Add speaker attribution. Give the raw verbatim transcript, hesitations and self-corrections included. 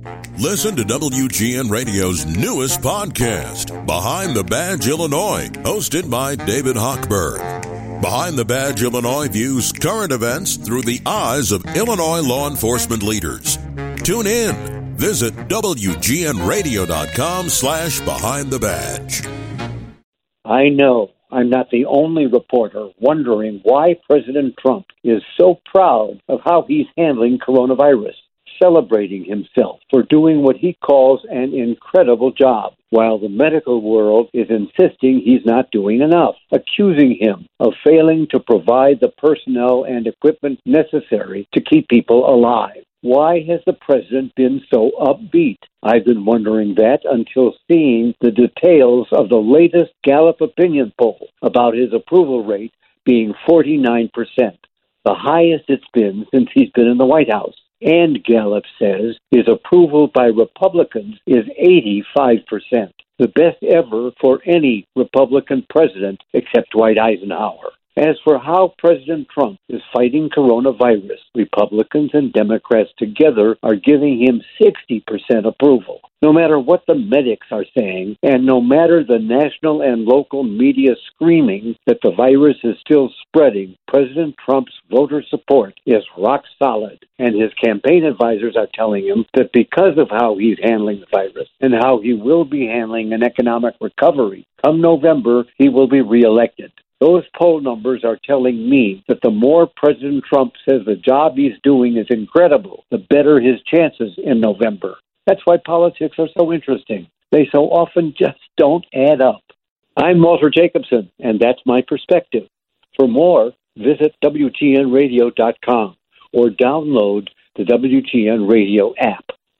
Speaker 1: Listen to W G N Radio's newest podcast, Behind the Badge Illinois, hosted by David Hochberg. Behind the Badge Illinois views current events through the eyes of Illinois law enforcement leaders. Tune in. Visit W G N radio dot com slash behind the badge.
Speaker 2: I know I'm not the only reporter wondering why President Trump is so proud of how he's handling coronavirus, celebrating himself for doing what he calls an incredible job, while the medical world is insisting he's not doing enough, accusing him of failing to provide the personnel and equipment necessary to keep people alive. Why has the president been so upbeat? I've been wondering that until seeing the details of the latest Gallup opinion poll about his approval rate being forty-nine percent, the highest it's been since he's been in the White House. And Gallup says his approval by Republicans is eighty-five percent, the best ever for any Republican president except Dwight Eisenhower. As for how President Trump is fighting coronavirus, Republicans and Democrats together are giving him sixty percent approval. No matter what the medics are saying, and no matter the national and local media screaming that the virus is still spreading, President Trump's voter support is rock solid. And his campaign advisors are telling him that because of how he's handling the virus and how he will be handling an economic recovery, come November, he will be reelected. Those poll numbers are telling me that the more President Trump says the job he's doing is incredible, the better his chances in November. That's why politics are so interesting. They so often just don't add up. I'm Walter Jacobson, and that's my perspective. For more, visit W G N radio dot com or download the W G N Radio app.